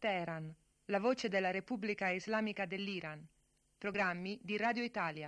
Teheran, la voce della Repubblica Islamica dell'Iran. Programmi di Radio Italia.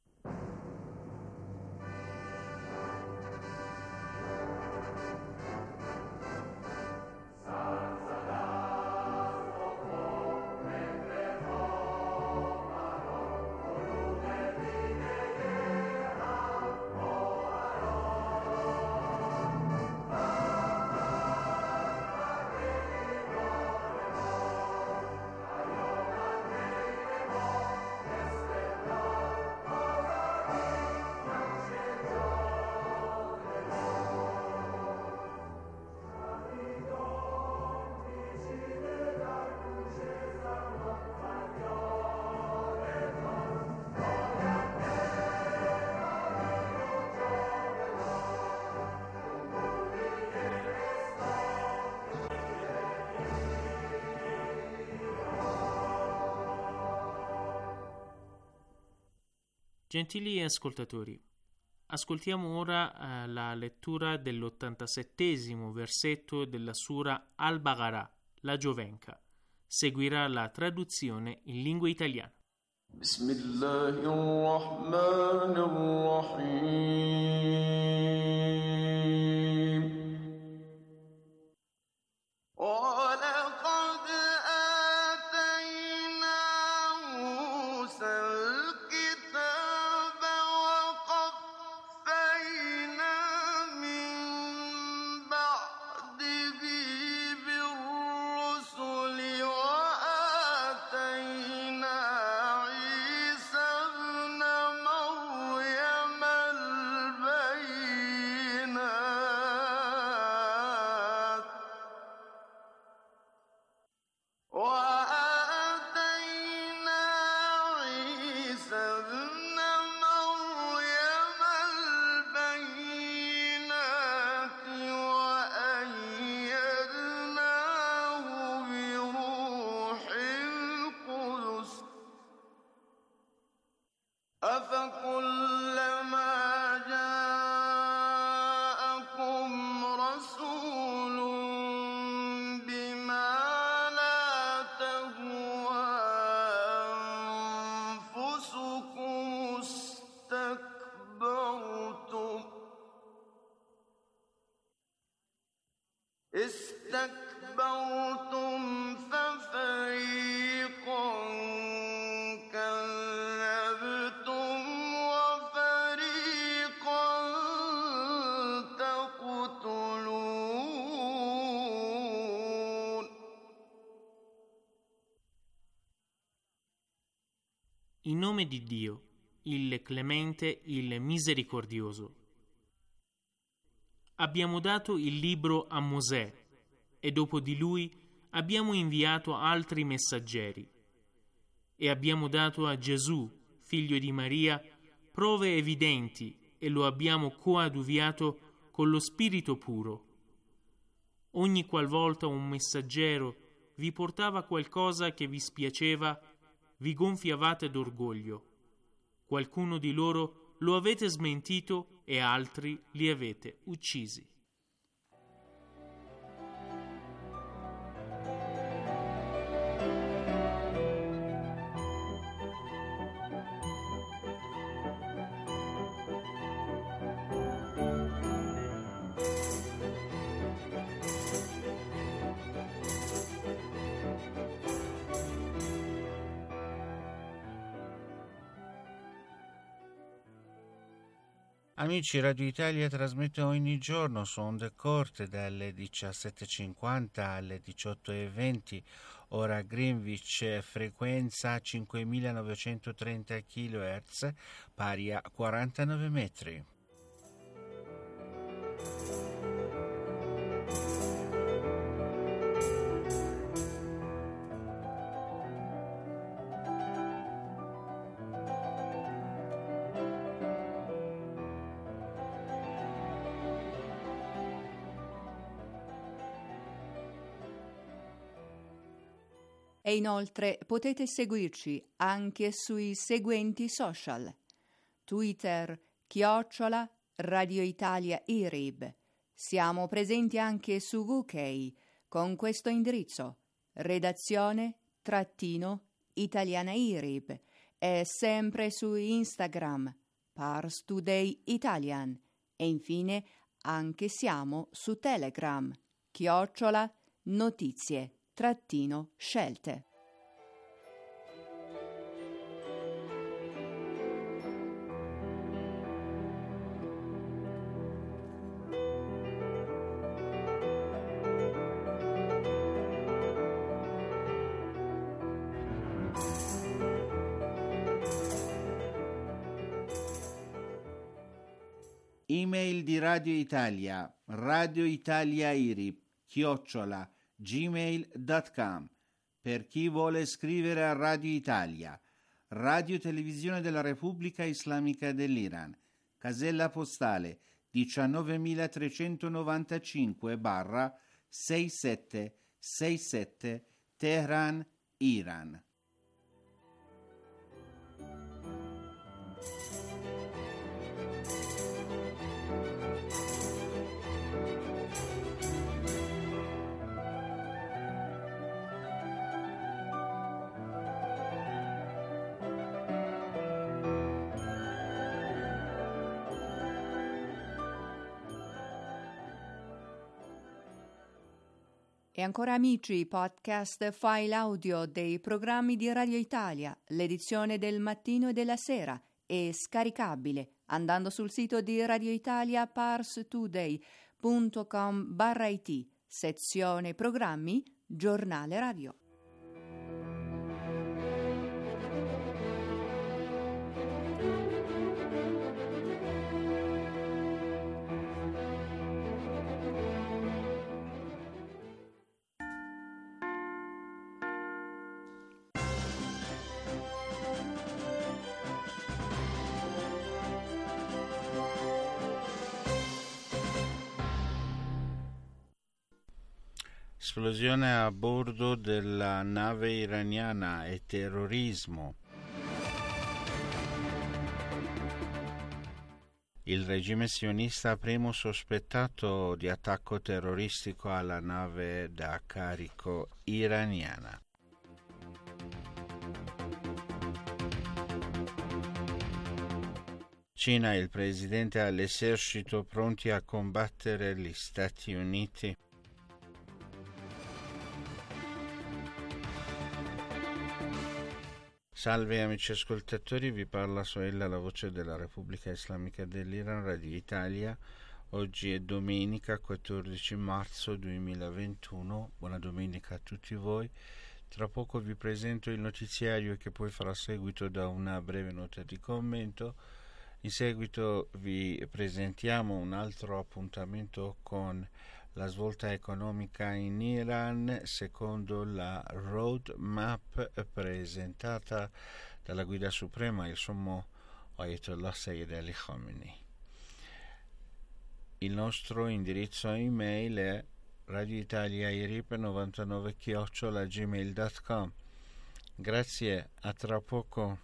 Gentili ascoltatori, ascoltiamo ora la lettura dell'87° versetto della Sura Al-Baqarah, la Giovenca. Seguirà la traduzione in lingua italiana. Bismillahirrahmanirrahim. استكبرتم ففريقا كذبتم وفريقا تقتلون. In nome di Dio, il Clemente, il Misericordioso. Abbiamo dato il libro a Mosè e dopo di lui abbiamo inviato altri messaggeri e abbiamo dato a Gesù, figlio di Maria, prove evidenti e lo abbiamo coadiuviato con lo Spirito puro. Ogni qualvolta un messaggero vi portava qualcosa che vi spiaceva, vi gonfiavate d'orgoglio. Qualcuno di loro lo avete smentito e altri li avete uccisi. Amici, Radio Italia trasmette ogni giorno su onde corte dalle 17.50 alle 18.20, ora Greenwich, frequenza 5.930 kHz, pari a 49 metri. E inoltre potete seguirci anche sui seguenti social: Twitter @Radio Italia IRIB. Siamo presenti anche su UK con questo indirizzo redazione-italianairib e sempre su Instagram Pars Today Italian e infine anche siamo su Telegram @notizie-scelte. Email di Radio Italia, radioitaliairip@gmail.com. Per chi vuole scrivere a Radio Italia, Radio Televisione della Repubblica Islamica dell'Iran, casella postale 19035/6767 Teheran, Iran. E ancora amici, podcast file audio dei programmi di Radio Italia, l'edizione del mattino e della sera è scaricabile andando sul sito di Radio Italia parstoday.com/it, sezione programmi, giornale radio. Esplosione a bordo della nave iraniana e terrorismo. Il regime sionista primo sospettato di attacco terroristico alla nave da carico iraniana. Cina e il presidente all'esercito pronti a combattere gli Stati Uniti. Salve amici ascoltatori, vi parla Soella, la voce della Repubblica Islamica dell'Iran, Radio Italia. Oggi è domenica 14 marzo 2021, buona domenica a tutti voi. Tra poco vi presento il notiziario che poi farà seguito da una breve nota di commento. In seguito vi presentiamo un altro appuntamento con la svolta economica in Iran secondo la roadmap presentata dalla guida suprema, il sommo Ayatollah Sayyid Ali Khamenei. Il nostro indirizzo email è radioitaliairip99@gmail.com. Grazie, a tra poco.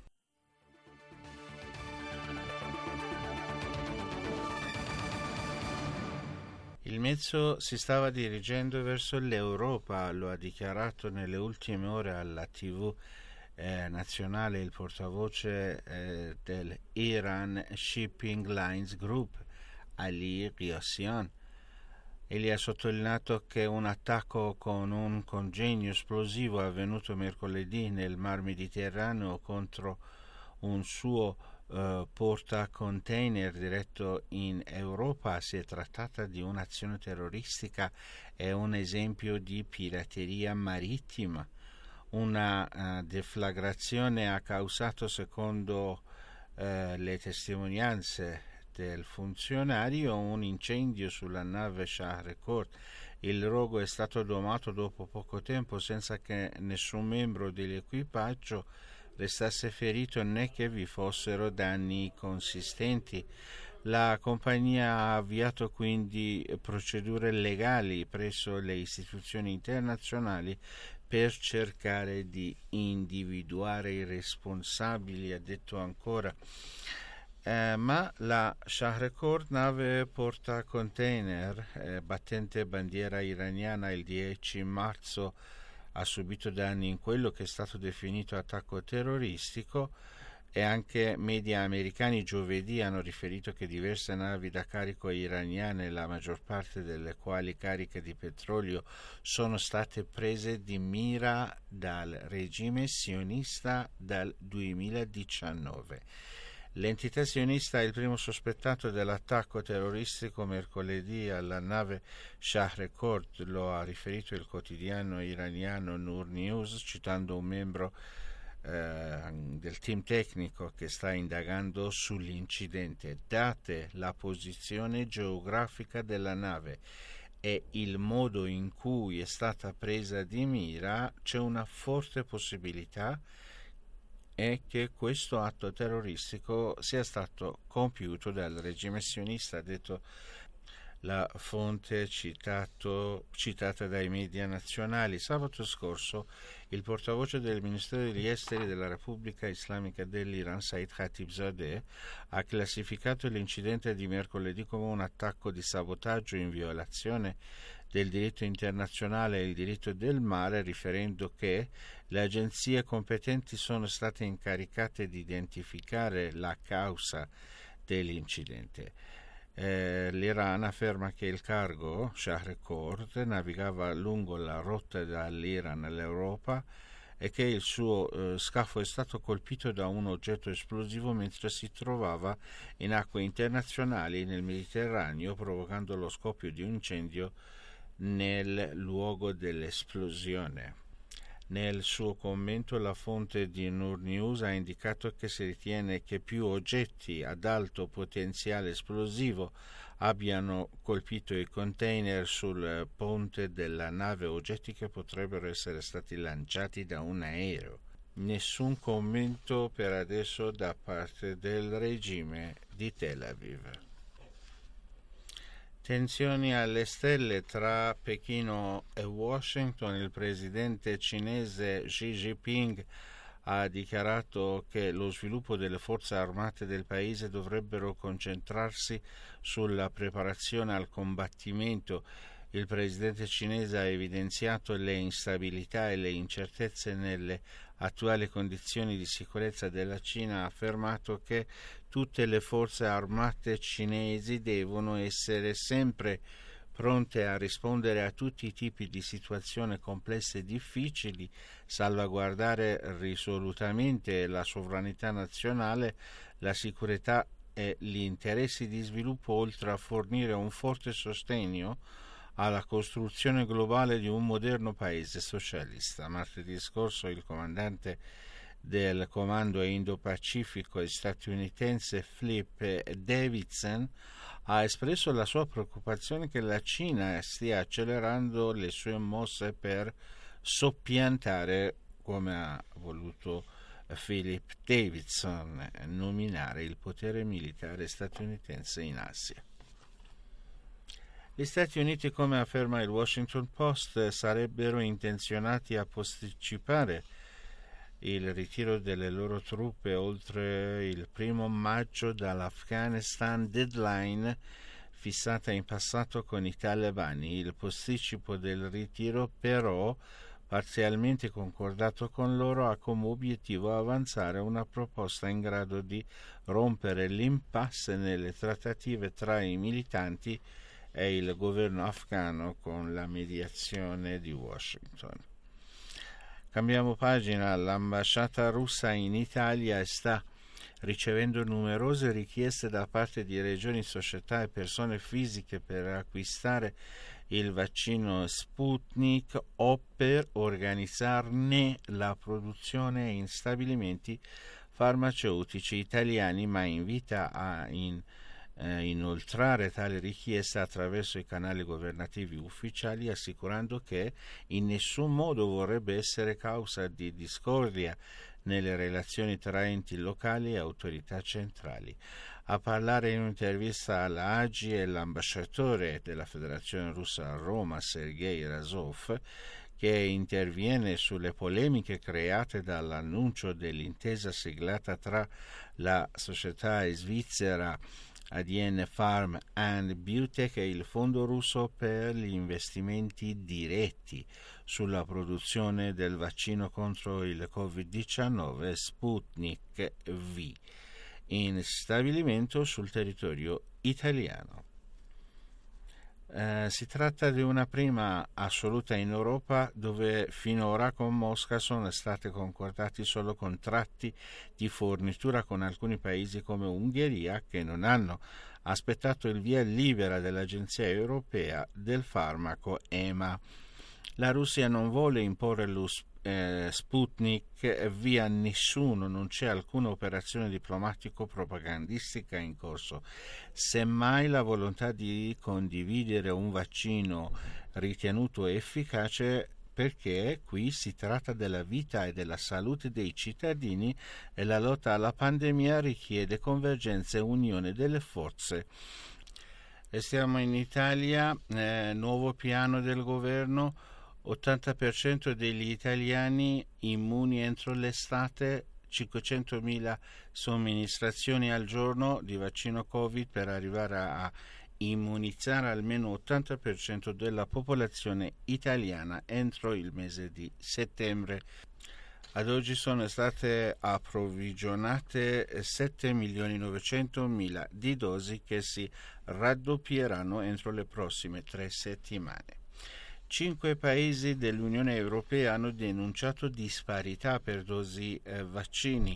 Il mezzo si stava dirigendo verso l'Europa, lo ha dichiarato nelle ultime ore alla TV nazionale il portavoce del Iran Shipping Lines Group, Ali Ghiassian. Egli ha sottolineato che un attacco con un congegno esplosivo avvenuto mercoledì nel Mar Mediterraneo contro un suo portacontainer diretto in Europa si è trattata di un'azione terroristica e un esempio di pirateria marittima. Una deflagrazione ha causato, secondo le testimonianze del funzionario, un incendio sulla nave Shahrekord. Il rogo è stato domato dopo poco tempo senza che nessun membro dell'equipaggio restasse ferito né che vi fossero danni consistenti. La compagnia ha avviato quindi procedure legali presso le istituzioni internazionali per cercare di individuare i responsabili, ha detto ancora. Ma la Shahrekord, nave portacontainer battente bandiera iraniana, il 10 marzo ha subito danni in quello che è stato definito attacco terroristico, e anche media americani giovedì hanno riferito che diverse navi da carico iraniane, la maggior parte delle quali cariche di petrolio, sono state prese di mira dal regime sionista dal 2019. L'entità sionista è il primo sospettato dell'attacco terroristico mercoledì alla nave Shahr-e-Khord, lo ha riferito il quotidiano iraniano Noor News, citando un membro del team tecnico che sta indagando sull'incidente. Date la posizione geografica della nave e il modo in cui è stata presa di mira, c'è una forte possibilità che questo atto terroristico sia stato compiuto dal regime sionista, ha detto la fonte citata dai media nazionali. Sabato scorso il portavoce del Ministero degli Esteri della Repubblica Islamica dell'Iran, Said Khatibzadeh, ha classificato l'incidente di mercoledì come un attacco di sabotaggio in violazione del diritto internazionale e il diritto del mare, riferendo che le agenzie competenti sono state incaricate di identificare la causa dell'incidente. L'Iran afferma che il cargo Shahr-e-Khord navigava lungo la rotta dall'Iran all'Europa e che il suo scafo è stato colpito da un oggetto esplosivo mentre si trovava in acque internazionali nel Mediterraneo, provocando lo scoppio di un incendio nel luogo dell'esplosione. Nel suo commento la fonte di Noor News ha indicato che si ritiene che più oggetti ad alto potenziale esplosivo abbiano colpito i container sul ponte della nave, oggetti che potrebbero essere stati lanciati da un aereo. Nessun commento per adesso da parte del regime di Tel Aviv. Tensioni alle stelle tra Pechino e Washington. Il presidente cinese Xi Jinping ha dichiarato che lo sviluppo delle forze armate del paese dovrebbero concentrarsi sulla preparazione al combattimento. Il presidente cinese ha evidenziato le instabilità e le incertezze nelle attuali condizioni di sicurezza della Cina, ha affermato che tutte le forze armate cinesi devono essere sempre pronte a rispondere a tutti i tipi di situazioni complesse e difficili, salvaguardare risolutamente la sovranità nazionale, la sicurezza e gli interessi di sviluppo, oltre a fornire un forte sostegno alla costruzione globale di un moderno paese socialista. Martedì scorso il comandante del comando Indo-Pacifico statunitense Philip Davidson ha espresso la sua preoccupazione che la Cina stia accelerando le sue mosse per soppiantare, come ha voluto Philip Davidson, nominare il potere militare statunitense in Asia. Gli Stati Uniti, come afferma il Washington Post, sarebbero intenzionati a posticipare il ritiro delle loro truppe oltre il 1 maggio dall'Afghanistan, deadline fissata in passato con i talebani. Il posticipo del ritiro, però, parzialmente concordato con loro, ha come obiettivo avanzare una proposta in grado di rompere l'impasse nelle trattative tra i militanti e il governo afghano con la mediazione di Washington. Cambiamo pagina. L'ambasciata russa in Italia sta ricevendo numerose richieste da parte di regioni, società e persone fisiche per acquistare il vaccino Sputnik o per organizzarne la produzione in stabilimenti farmaceutici italiani, ma invita a inoltrare tale richiesta attraverso i canali governativi ufficiali, assicurando che in nessun modo vorrebbe essere causa di discordia nelle relazioni tra enti locali e autorità centrali. A parlare in un'intervista alla AGI è l'ambasciatore della Federazione Russa a Roma, Sergei Razov, che interviene sulle polemiche create dall'annuncio dell'intesa siglata tra la società svizzera ADN Farm and Biotech e il Fondo russo per gli investimenti diretti sulla produzione del vaccino contro il Covid-19 Sputnik V in stabilimento sul territorio italiano. Si tratta di una prima assoluta in Europa dove finora con Mosca sono stati concordati solo contratti di fornitura con alcuni paesi come Ungheria che non hanno aspettato il via libera dell'Agenzia Europea del Farmaco EMA. La Russia non vuole imporre lo Sputnik via nessuno, non c'è alcuna operazione diplomatico-propagandistica in corso. Semmai la volontà di condividere un vaccino ritenuto efficace, perché qui si tratta della vita e della salute dei cittadini e la lotta alla pandemia richiede convergenza e unione delle forze. Restiamo in Italia, nuovo piano del governo. 80% degli italiani immuni entro l'estate, 500.000 somministrazioni al giorno di vaccino Covid per arrivare a immunizzare almeno 80% della popolazione italiana entro il mese di settembre. Ad oggi sono state approvvigionate 7.900.000 di dosi che si raddoppieranno entro le prossime 3 settimane. 5 paesi dell'Unione Europea hanno denunciato disparità per dosi vaccini.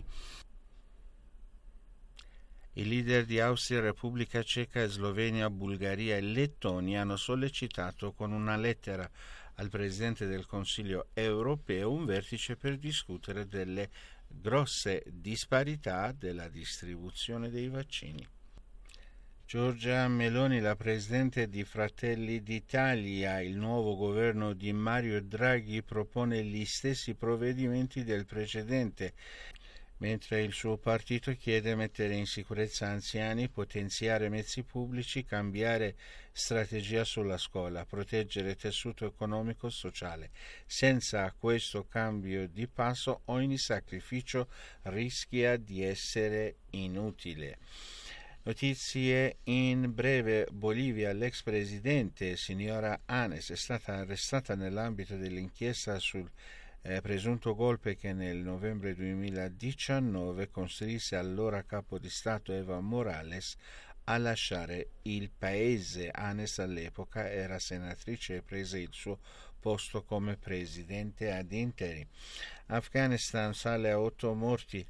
I leader di Austria, Repubblica Ceca, Slovenia, Bulgaria e Lettonia hanno sollecitato con una lettera al Presidente del Consiglio europeo un vertice per discutere delle grosse disparità della distribuzione dei vaccini. Giorgia Meloni, la Presidente di Fratelli d'Italia, il nuovo governo di Mario Draghi propone gli stessi provvedimenti del precedente, mentre il suo partito chiede mettere in sicurezza anziani, potenziare mezzi pubblici, cambiare strategia sulla scuola, proteggere tessuto economico e sociale. Senza questo cambio di passo ogni sacrificio rischia di essere inutile. Notizie in breve. Bolivia, l'ex presidente signora Áñez è stata arrestata nell'ambito dell'inchiesta sul presunto golpe che nel novembre 2019 costrinse allora capo di Stato Evo Morales a lasciare il paese. Áñez all'epoca era senatrice e prese il suo posto come presidente ad interim. Afghanistan sale a 8 morti,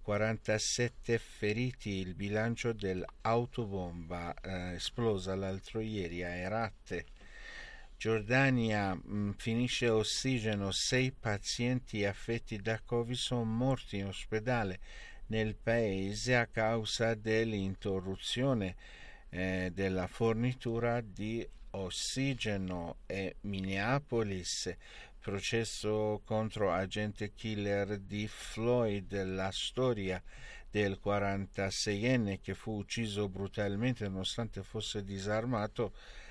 47 feriti il bilancio dell'autobomba esplosa l'altro ieri a Herat. Giordania, finisce ossigeno, 6 pazienti affetti da Covid sono morti in ospedale nel paese a causa dell'interruzione della fornitura di ossigeno. E Minneapolis, processo contro agente killer di Floyd, la storia del 46enne che fu ucciso brutalmente nonostante fosse disarmato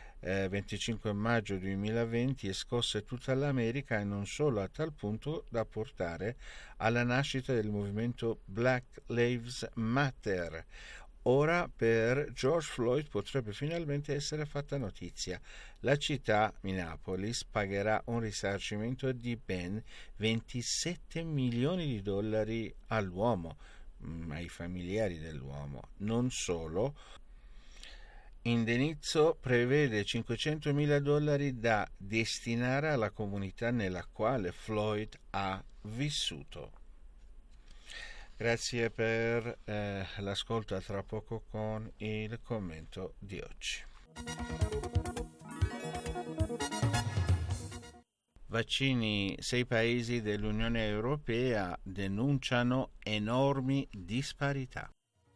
25 maggio 2020 e scosse tutta l'America e non solo, a tal punto da portare alla nascita del movimento Black Lives Matter. Ora per George Floyd potrebbe finalmente essere fatta notizia. La città, Minneapolis, pagherà un risarcimento di ben $27 milioni all'uomo, ai familiari dell'uomo. Non solo, indennizzo prevede $500.000 da destinare alla comunità nella quale Floyd ha vissuto. Grazie per l'ascolto, a tra poco con il commento di oggi. Vaccini. 6 paesi dell'Unione Europea denunciano enormi disparità.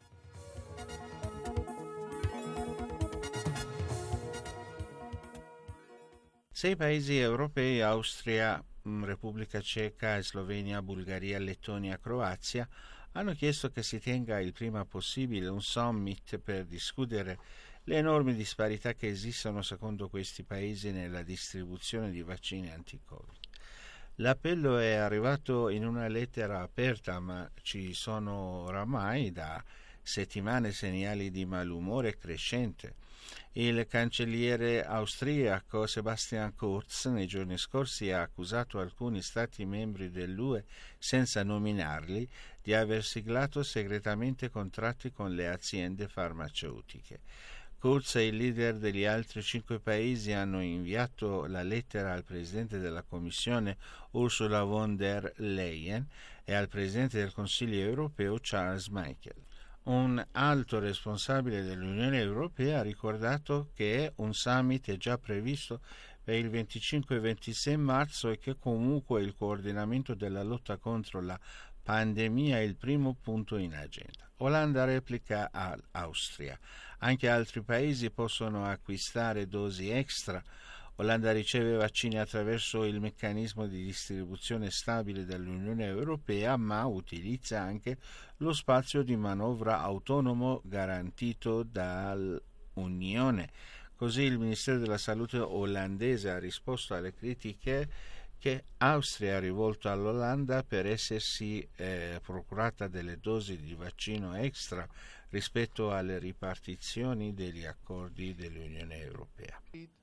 Sei paesi europei, Austria, Repubblica Ceca, Slovenia, Bulgaria, Lettonia, Croazia, hanno chiesto che si tenga il prima possibile un summit per discutere le enormi disparità che esistono secondo questi paesi nella distribuzione di vaccini anti-Covid. L'appello è arrivato in una lettera aperta, ma ci sono oramai da settimane segnali di malumore crescente. Il cancelliere austriaco Sebastian Kurz nei giorni scorsi ha accusato alcuni Stati membri dell'UE, senza nominarli, di aver siglato segretamente contratti con le aziende farmaceutiche. Kurz e i leader degli altri 5 paesi hanno inviato la lettera al Presidente della Commissione Ursula von der Leyen e al Presidente del Consiglio europeo Charles Michel. Un alto responsabile dell'Unione Europea ha ricordato che un summit è già previsto per il 25 e 26 marzo e che comunque il coordinamento della lotta contro la pandemia è il primo punto in agenda. Olanda replica all'Austria. Anche altri paesi possono acquistare dosi extra. Olanda riceve vaccini attraverso il meccanismo di distribuzione stabile dell'Unione Europea, ma utilizza anche lo spazio di manovra autonomo garantito dall'Unione. Così il Ministero della Salute olandese ha risposto alle critiche che Austria ha rivolto all'Olanda per essersi procurata delle dosi di vaccino extra rispetto alle ripartizioni degli accordi dell'Unione Europea.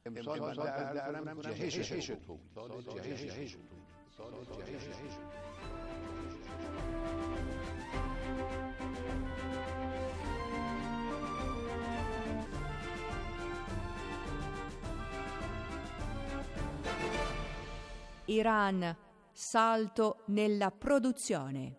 Iran, salto nella produzione.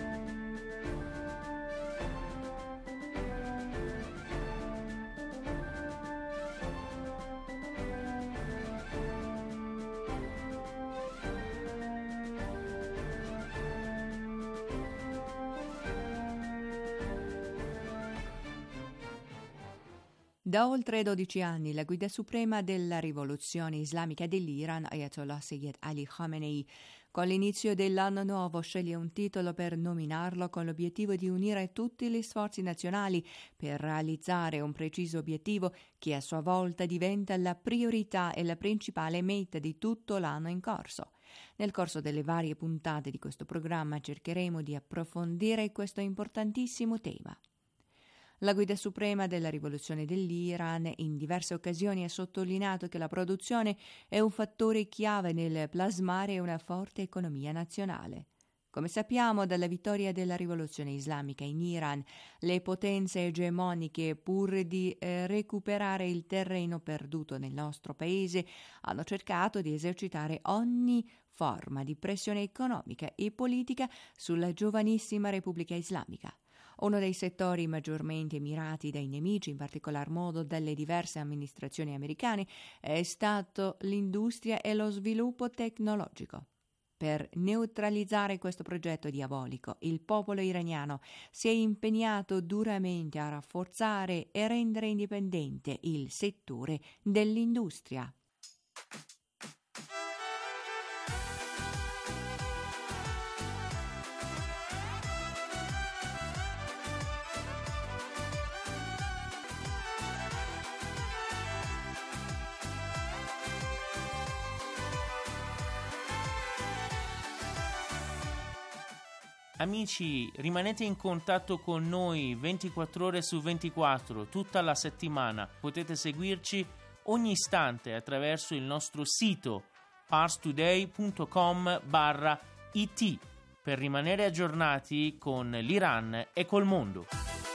Da oltre 12 anni la guida suprema della rivoluzione islamica dell'Iran, Ayatollah Sayyid Ali Khamenei, con l'inizio dell'anno nuovo sceglie un titolo per nominarlo con l'obiettivo di unire tutti gli sforzi nazionali per realizzare un preciso obiettivo che a sua volta diventa la priorità e la principale meta di tutto l'anno in corso. Nel corso delle varie puntate di questo programma cercheremo di approfondire questo importantissimo tema. La guida suprema della rivoluzione dell'Iran in diverse occasioni ha sottolineato che la produzione è un fattore chiave nel plasmare una forte economia nazionale. Come sappiamo dalla vittoria della rivoluzione islamica in Iran, le potenze egemoniche, pur di recuperare il terreno perduto nel nostro paese, hanno cercato di esercitare ogni forma di pressione economica e politica sulla giovanissima Repubblica Islamica. Uno dei settori maggiormente mirati dai nemici, in particolar modo dalle diverse amministrazioni americane, è stato l'industria e lo sviluppo tecnologico. Per neutralizzare questo progetto diabolico, il popolo iraniano si è impegnato duramente a rafforzare e rendere indipendente il settore dell'industria. Amici, rimanete in contatto con noi 24 ore su 24, tutta la settimana. Potete seguirci ogni istante attraverso il nostro sito parstoday.com/it per rimanere aggiornati con l'Iran e col mondo.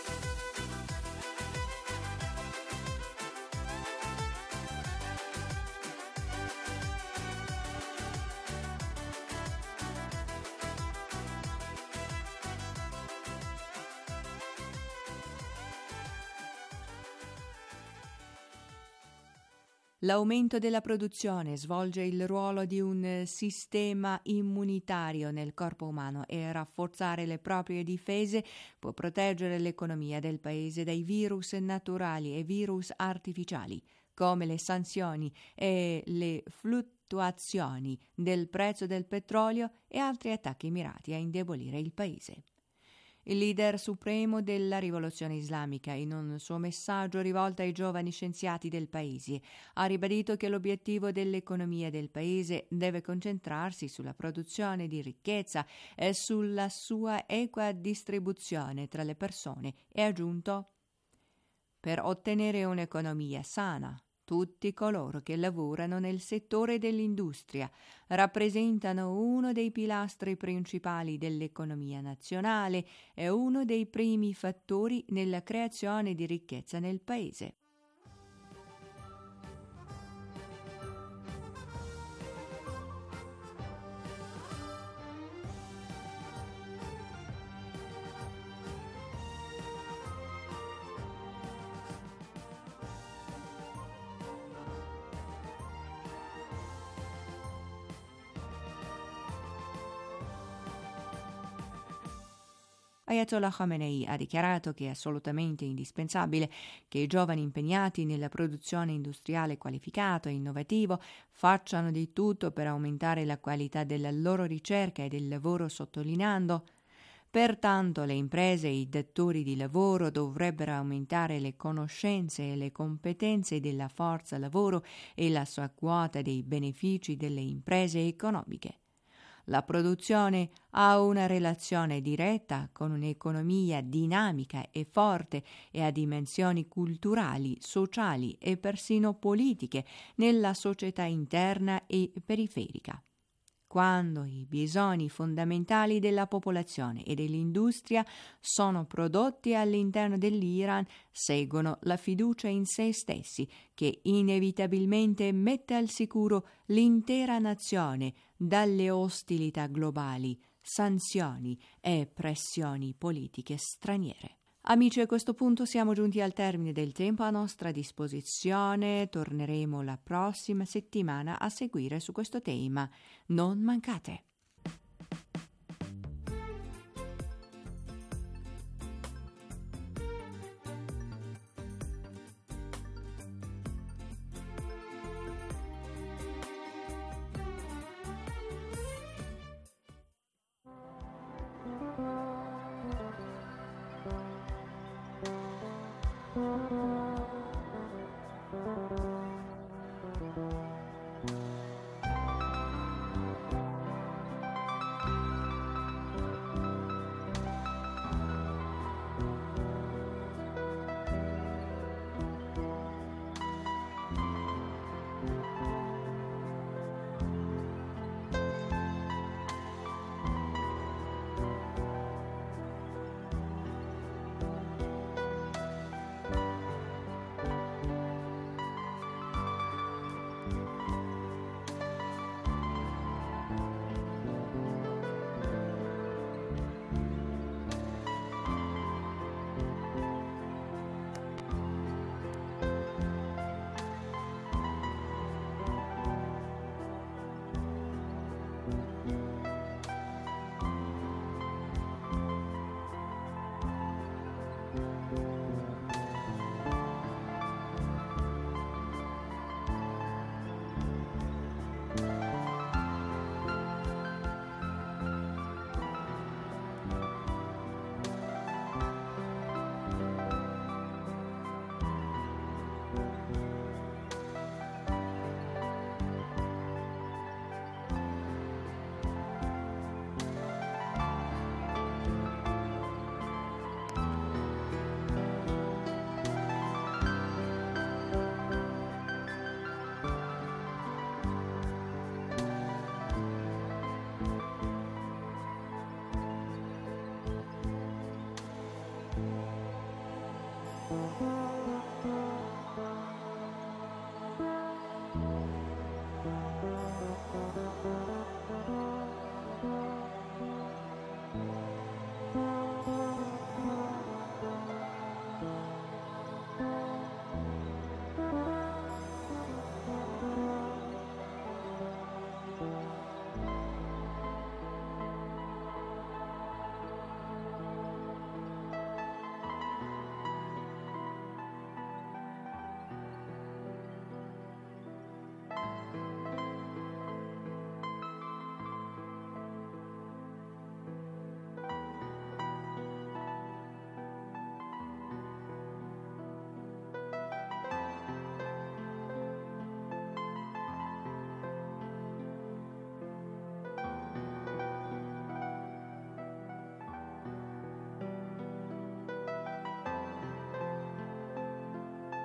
L'aumento della produzione svolge il ruolo di un sistema immunitario nel corpo umano e rafforzare le proprie difese può proteggere l'economia del paese dai virus naturali e virus artificiali, come le sanzioni e le fluttuazioni del prezzo del petrolio e altri attacchi mirati a indebolire il paese. Il leader supremo della rivoluzione islamica, in un suo messaggio rivolto ai giovani scienziati del paese, ha ribadito che l'obiettivo dell'economia del paese deve concentrarsi sulla produzione di ricchezza e sulla sua equa distribuzione tra le persone e ha aggiunto: per ottenere un'economia sana, tutti coloro che lavorano nel settore dell'industria rappresentano uno dei pilastri principali dell'economia nazionale e uno dei primi fattori nella creazione di ricchezza nel paese. Ayatollah Khamenei ha dichiarato che è assolutamente indispensabile che i giovani impegnati nella produzione industriale qualificata e innovativo facciano di tutto per aumentare la qualità della loro ricerca e del lavoro, sottolineando: pertanto le imprese e i datori di lavoro dovrebbero aumentare le conoscenze e le competenze della forza lavoro e la sua quota dei benefici delle imprese economiche. La produzione ha una relazione diretta con un'economia dinamica e forte e ha dimensioni culturali, sociali e persino politiche nella società interna e periferica. Quando i bisogni fondamentali della popolazione e dell'industria sono prodotti all'interno dell'Iran, seguono la fiducia in se stessi, che inevitabilmente mette al sicuro l'intera nazione dalle ostilità globali, sanzioni e pressioni politiche straniere. Amici, a questo punto siamo giunti al termine del tempo a nostra disposizione. Torneremo la prossima settimana a seguire su questo tema. Non mancate!